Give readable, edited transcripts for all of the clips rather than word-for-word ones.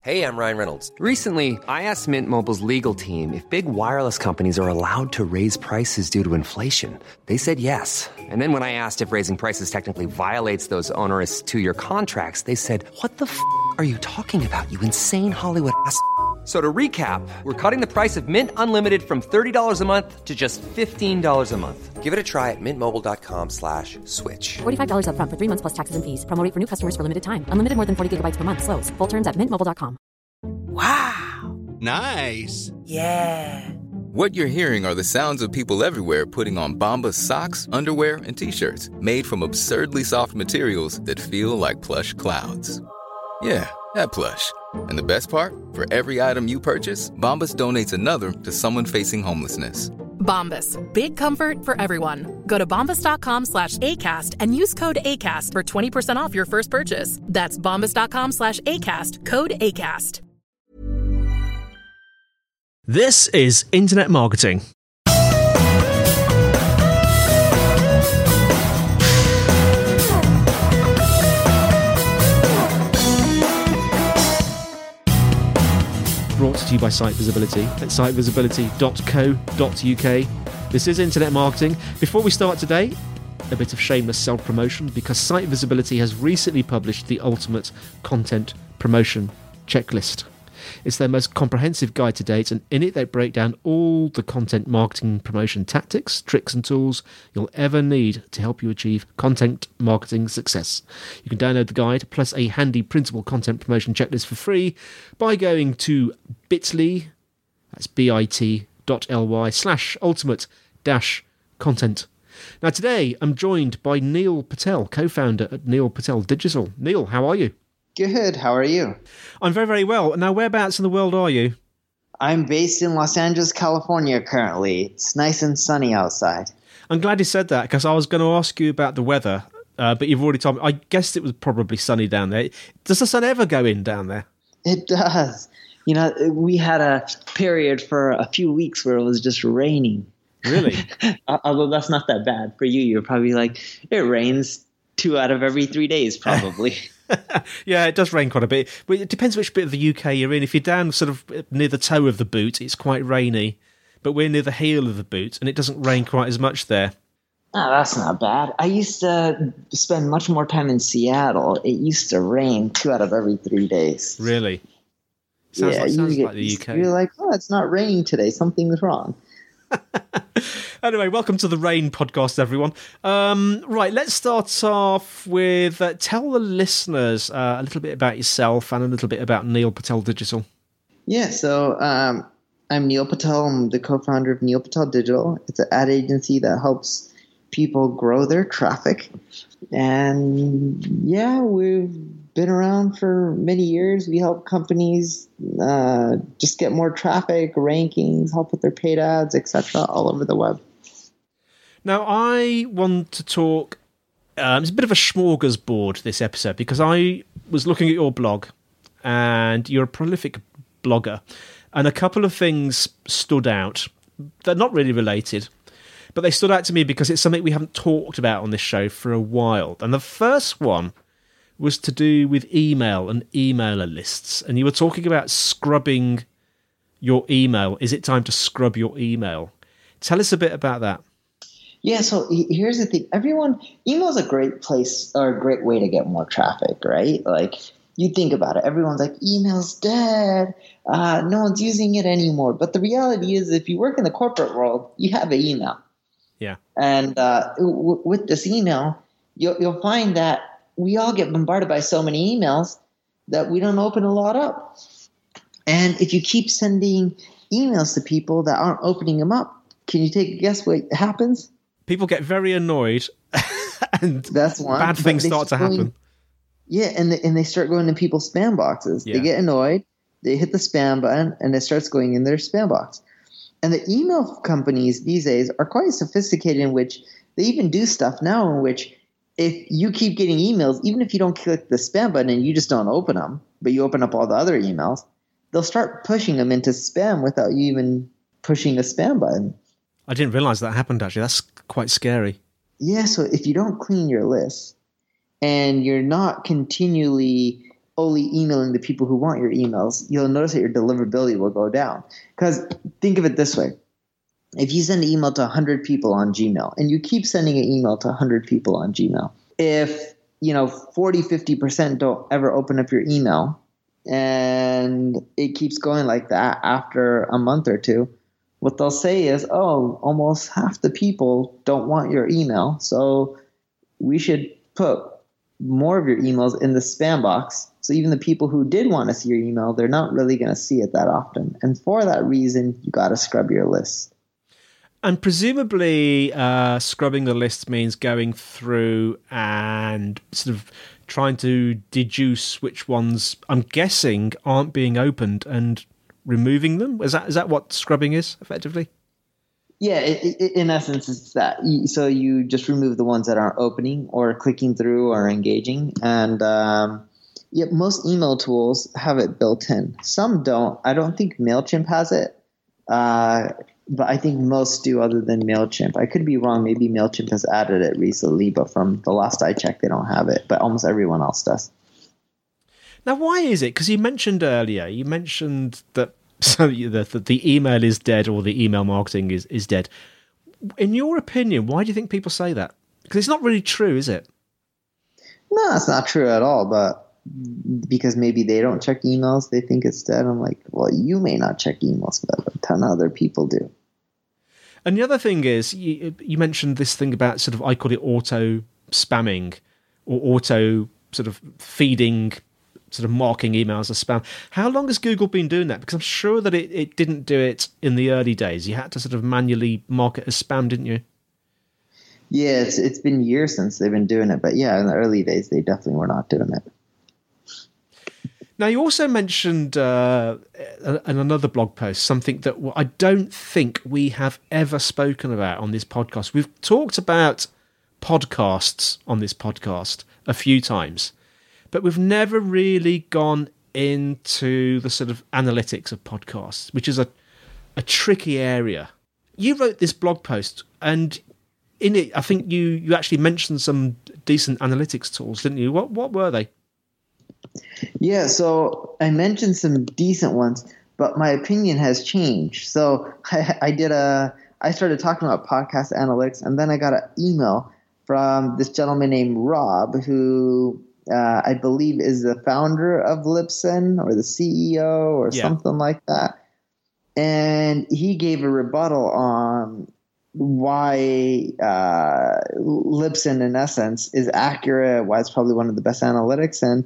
Hey, I'm Ryan Reynolds. Recently, I asked Mint Mobile's legal team if big wireless companies are allowed to raise prices due to inflation. They said yes. And then when I asked if raising prices technically violates those onerous two-year contracts, they said, "What the f*** are you talking about, you insane Hollywood ass?" So to recap, we're cutting the price of Mint Unlimited from $30 a month to just $15 a month. Give it a try at mintmobile.com/switch. $45 up front for 3 months plus taxes and fees. Promo rate for new customers for limited time. Unlimited more than 40 gigabytes per month. Slows full terms at mintmobile.com. Wow. Nice. Yeah. What you're hearing are the sounds of people everywhere putting on Bombas socks, underwear, and T-shirts made from absurdly soft materials that feel like plush clouds. Yeah, that plush. And the best part? For every item you purchase, Bombas donates another to someone facing homelessness. Bombas. Big comfort for everyone. Go to bombas.com/ACAST and use code ACAST for 20% off your first purchase. That's bombas.com/ACAST. Code ACAST. This is Internet Marketing. Brought to you by Site Visibility at sitevisibility.co.uk. This is Internet Marketing. Before we start today, a bit of shameless self-promotion because Site Visibility has recently published the Ultimate Content Promotion Checklist. It's their most comprehensive guide to date, and in it they break down all the content marketing promotion tactics, tricks and tools you'll ever need to help you achieve content marketing success. You can download the guide plus a handy printable content promotion checklist for free by going to bit.ly, that's bit.ly/ultimate-content. Now today I'm joined by Neil Patel, co-founder at Neil Patel Digital. Neil, how are you? Good. How are you? I'm very, very well. Now, whereabouts in the world are you? I'm based in Los Angeles, California currently. It's nice and sunny outside. I'm glad you said that because I was going to ask you about the weather, but you've already told me. I guessed it was probably sunny down there. Does the sun ever go in down there? It does. You know, we had a period for a few weeks where it was just raining. Really? Although that's not that bad for you. You're probably like, it rains 2 out of every 3 days probably. Yeah, it does rain quite a bit. But it depends which bit of the UK you're in. If you're down sort of near the toe of the boot, it's quite rainy. But we're near the heel of the boot, and it doesn't rain quite as much there. Oh, that's not bad. I used to spend much more time in Seattle. It used to rain 2 out of every 3 days. Really? Sounds like the UK. You're like, oh, it's not raining today. Something's wrong. Anyway, welcome to the Rain podcast, everyone. Right, let's start off with tell the listeners a little bit about yourself and a little bit about Neil Patel Digital. Yeah, so I'm Neil Patel. I'm the co-founder of Neil Patel Digital. It's an ad agency that helps people grow their traffic. And yeah, we've been around for many years. We help companies just get more traffic, rankings, help with their paid ads, etc., all over the web. Now, I want to talk, it's a bit of a smorgasbord, this episode, because I was looking at your blog, and you're a prolific blogger, and a couple of things stood out. They're not really related, but they stood out to me because it's something we haven't talked about on this show for a while. And the first one was to do with email and emailer lists, and you were talking about scrubbing your email. Is it time to scrub your email? Tell us a bit about that. Yeah, so here's the thing. Email's a great place or a great way to get more traffic, right? Like, you think about it. Everyone's like, email's dead. No one's using it anymore. But the reality is, if you work in the corporate world, you have an email. Yeah. And with this email, you'll find that we all get bombarded by so many emails that we don't open a lot up. And if you keep sending emails to people that aren't opening them up, can you take a guess what happens? People get very annoyed and that's one. Bad things start to happen. Yeah, and they start going in people's spam boxes. Yeah. They get annoyed, they hit the spam button, and it starts going in their spam box. And the email companies these days are quite sophisticated in which they even do stuff now in which if you keep getting emails, even if you don't click the spam button and you just don't open them, but you open up all the other emails, they'll start pushing them into spam without you even pushing a spam button. I didn't realize that happened, actually. That's quite scary. Yeah, so if you don't clean your list and you're not continually only emailing the people who want your emails, you'll notice that your deliverability will go down. Because think of it this way. If you send an email to 100 people on Gmail and you keep sending an email to 100 people on Gmail, if 40, 50% don't ever open up your email and it keeps going like that after a month or two, what they'll say is, oh, almost half the people don't want your email, so we should put more of your emails in the spam box. So even the people who did want to see your email, they're not really going to see it that often. And for that reason, you got to scrub your list. And presumably scrubbing the list means going through and sort of trying to deduce which ones, I'm guessing, aren't being opened and removing them. Is that what scrubbing is, effectively? Yeah, in essence, it's that. So you just remove the ones that aren't opening or clicking through or engaging. And most email tools have it built in. Some don't. I don't think MailChimp has it. But I think most do other than MailChimp. I could be wrong. Maybe MailChimp has added it recently, but from the last I checked, they don't have it. But almost everyone else does. Now, why is it? Because you mentioned earlier, that the email is dead or the email marketing is dead. In your opinion, why do you think people say that? Because it's not really true, is it? No, it's not true at all. But because maybe they don't check emails, they think it's dead. I'm like, well, you may not check emails, but a ton of other people do. And the other thing is, you mentioned this thing about sort of, I call it auto spamming or auto sort of feeding, sort of marking emails as spam. How long has Google been doing that? Because I'm sure that it didn't do it in the early days. You had to sort of manually mark it as spam, didn't you? Yeah, it's been years since they've been doing it. But yeah, in the early days, they definitely were not doing it. Now, you also mentioned in another blog post something that I don't think we have ever spoken about on this podcast. We've talked about podcasts on this podcast a few times, but we've never really gone into the sort of analytics of podcasts, which is a tricky area. You wrote this blog post, and in it, I think you actually mentioned some decent analytics tools, didn't you? What were they? Yeah, so I mentioned some decent ones, but my opinion has changed. So I started talking about podcast analytics, and then I got an email from this gentleman named Rob, who I believe is the founder of Libsyn or the CEO or something like that. And he gave a rebuttal on why Libsyn, in essence, is accurate, why it's probably one of the best analytics. And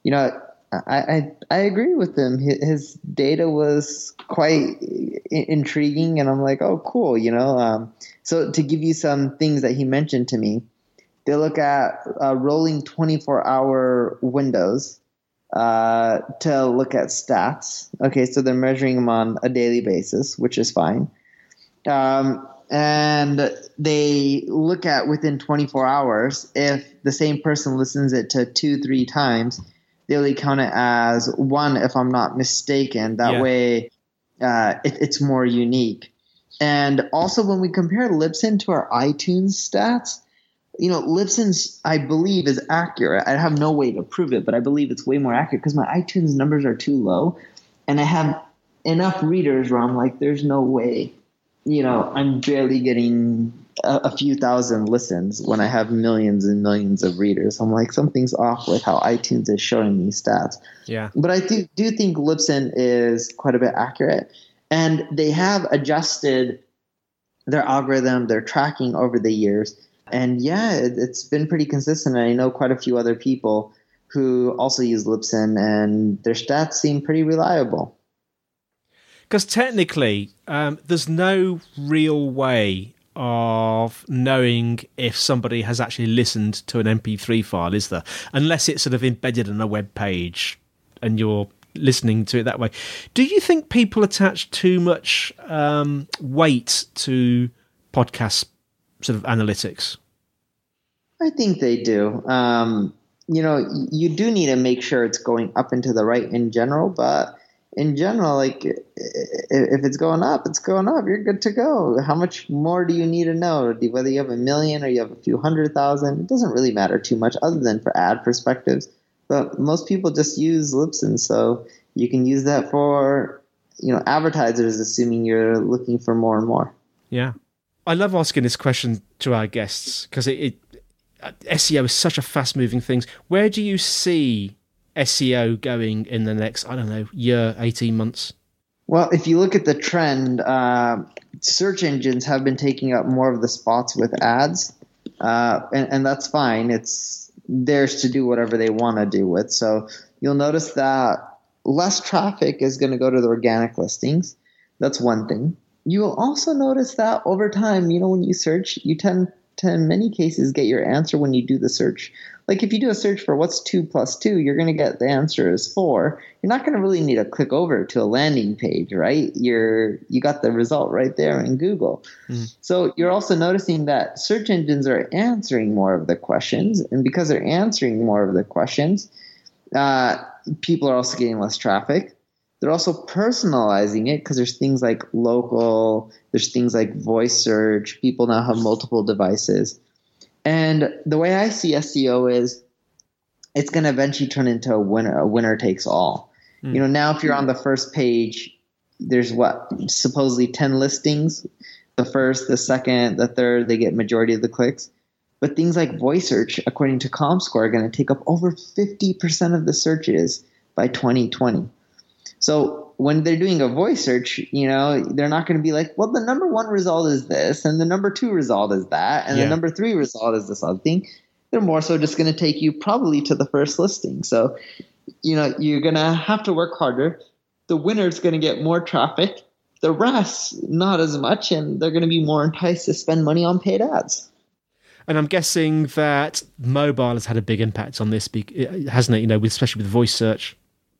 I agree with him. His data was quite intriguing, and I'm like, oh, cool. So to give you some things that he mentioned to me, they look at rolling 24-hour windows to look at stats. Okay, so they're measuring them on a daily basis, which is fine. And they look at within 24 hours, if the same person listens it to 2-3 times, they only count it as one, if I'm not mistaken. That way it's more unique. And also when we compare Libsyn to our iTunes stats, Libsyn's, I believe, is accurate. I have no way to prove it, but I believe it's way more accurate because my iTunes numbers are too low. And I have enough readers where I'm like, there's no way. I'm barely getting a few thousand listens when I have millions and millions of readers. I'm like, something's off with how iTunes is showing me stats. Yeah. But I do think Libsyn is quite a bit accurate. And they have adjusted their algorithm, their tracking over the years. And yeah, it's been pretty consistent. And I know quite a few other people who also use Libsyn, and their stats seem pretty reliable. Because technically, there's no real way of knowing if somebody has actually listened to an MP3 file, is there? Unless it's sort of embedded in a web page and you're listening to it that way. Do you think people attach too much weight to podcast sort of analytics? I think they do. You do need to make sure it's going up and to the right in general, but in general, like if it's going up, it's going up. You're good to go. How much more do you need to know? Whether you have 1 million or you have a few 100,000, it doesn't really matter too much other than for ad perspectives. but most people just use Libsyn, so you can use that for, advertisers, assuming you're looking for more and more. Yeah. I love asking this question to our guests because SEO is such a fast-moving thing. Where do you see SEO going in the next, year, 18 months? Well, if you look at the trend, search engines have been taking up more of the spots with ads, and that's fine. It's theirs to do whatever they want to do with. So you'll notice that less traffic is going to go to the organic listings. That's one thing. You will also notice that over time, when you search, you tend to, in many cases, get your answer when you do the search. Like if you do a search for what's 2 + 2, you're going to get the answer is 4. You're not going to really need to click over to a landing page, right? You got the result right there in Google. So you're also noticing that search engines are answering more of the questions. And because they're answering more of the questions, people are also getting less traffic. They're also personalizing it because there's things like local, there's things like voice search. People now have multiple devices. And the way I see SEO is it's going to eventually turn into a winner takes all. Now if you're on the first page, there's supposedly 10 listings. The first, the second, the third, they get majority of the clicks. But things like voice search, according to ComScore, are going to take up over 50% of the searches by 2020. So when they're doing a voice search, they're not going to be like, well, the number 1 result is this, and the number 2 result is that, and the number 3 result is this other thing. They're more so just going to take you probably to the first listing. So, you're going to have to work harder. The winner's going to get more traffic. The rest, not as much, and they're going to be more enticed to spend money on paid ads. And I'm guessing that mobile has had a big impact on this, hasn't it? Especially with voice search.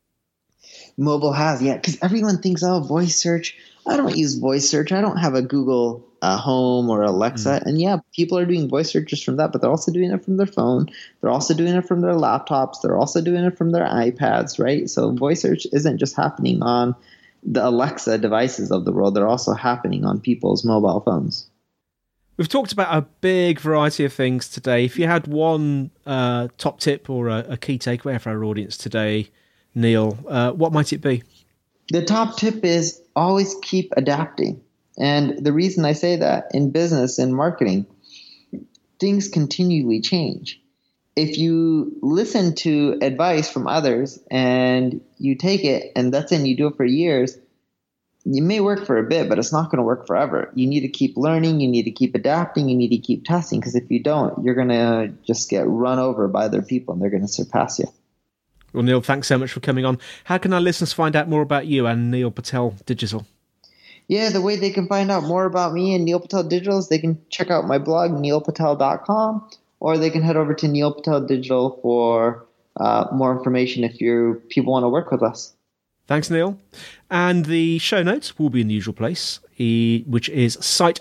Mobile has, yeah, because everyone thinks, voice search. I don't use voice search. I don't have a Google Home or Alexa. And yeah, people are doing voice searches from that, but they're also doing it from their phone. They're also doing it from their laptops. They're also doing it from their iPads, right? So voice search isn't just happening on the Alexa devices of the world. They're also happening on people's mobile phones. We've talked about a big variety of things today. If you had one top tip or a key takeaway for our audience today, Neil, what might it be? The top tip is always keep adapting. And the reason I say that in business and marketing, things continually change. If you listen to advice from others and you take it and that's it, and you do it for years, it may work for a bit, but it's not going to work forever. You need to keep learning. You need to keep adapting. You need to keep testing, because if you don't, you're going to just get run over by other people and they're going to surpass you. Well, Neil, thanks so much for coming on. How can our listeners find out more about you and Neil Patel Digital? Yeah, the way they can find out more about me and Neil Patel Digital is they can check out my blog, neilpatel.com, or they can head over to Neil Patel Digital for more information if people want to work with us. Thanks, Neil. And the show notes will be in the usual place, which is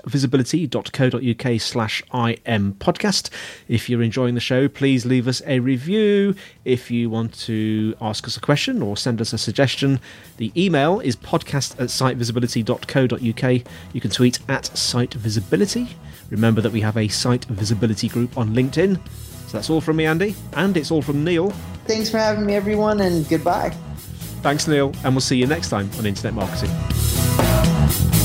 sitevisibility.co.uk/IM podcast. If you're enjoying the show, please leave us a review. If you want to ask us a question or send us a suggestion, the email is podcast@sitevisibility.co.uk. You can tweet @sitevisibility. Remember that we have a Site Visibility group on LinkedIn. So that's all from me, Andy, and it's all from Neil. Thanks for having me, everyone, and goodbye. Thanks, Neil, and we'll see you next time on Internet Marketing.